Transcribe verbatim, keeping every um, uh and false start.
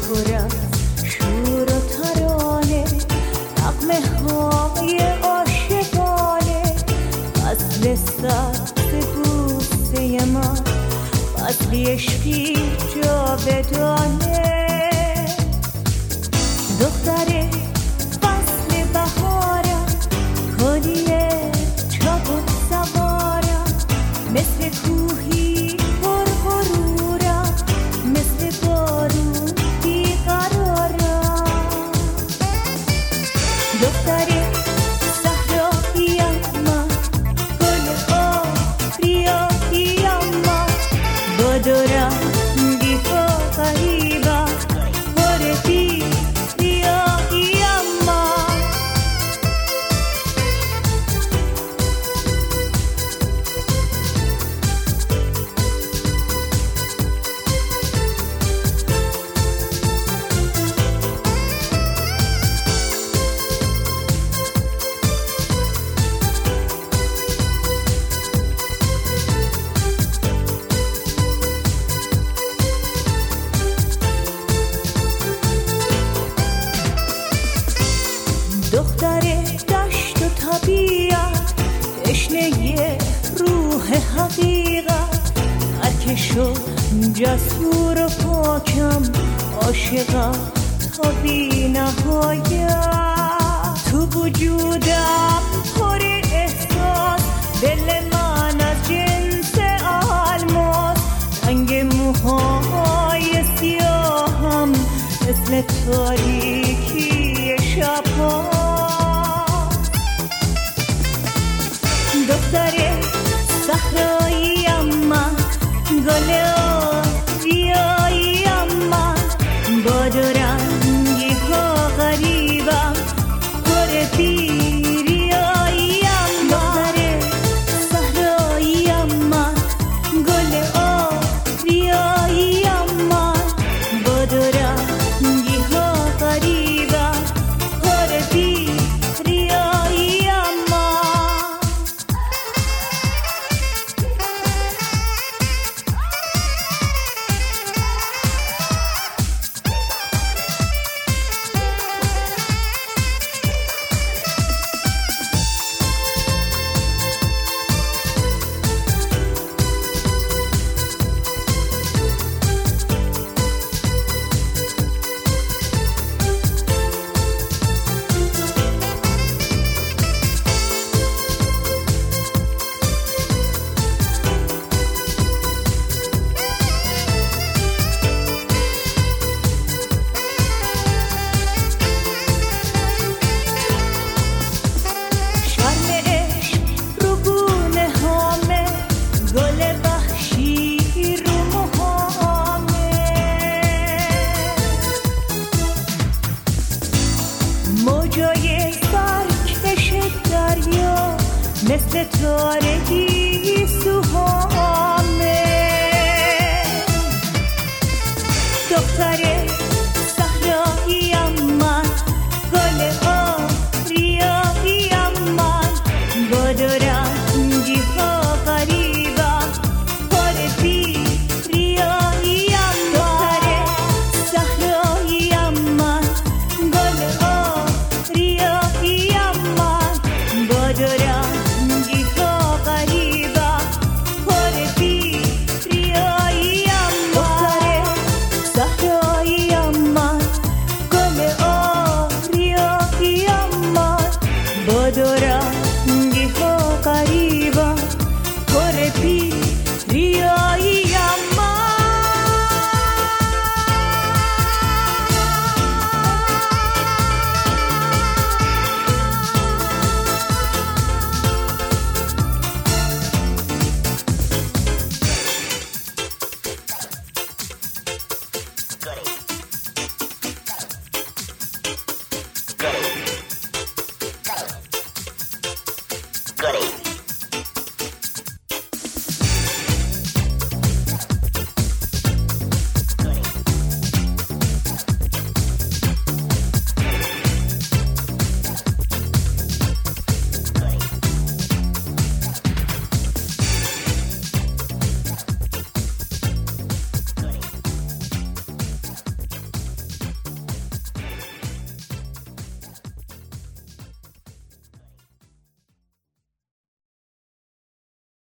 پر از شور و ترانه، نغمه های عاشقانه، فصل سبز بوسه من، فصلی عشقی جاودانه. دختر فصل بهارم، کلیه چابک سوارم، مثل کوهی پر غرورم، مثل بارون بیقرارم. دختر صحراییم من، گل آبریاییم من، با دو رنگی ها غریبم، پر بی ریاییم من. دختر دشت و طبیعت، تشنه روح حقیقت، هرکه شد جسور و پاکم، عاشقم تا بی نهایت. تو وجودم پر احساس، دل من از جنس الماس، رنگ موهای سیاهم مثل تاریکی شبها. دختر صحراییم من، گل آبریاییم من، با دو رنگی ها غریبم، پر بی ریاییم. دختر صحراییم من، گل آبریاییم من، با دو رنگی ها غریبم، پر بی ریاییم من. موجای سرکش دریا، مثل تارگی سوهامه. دختر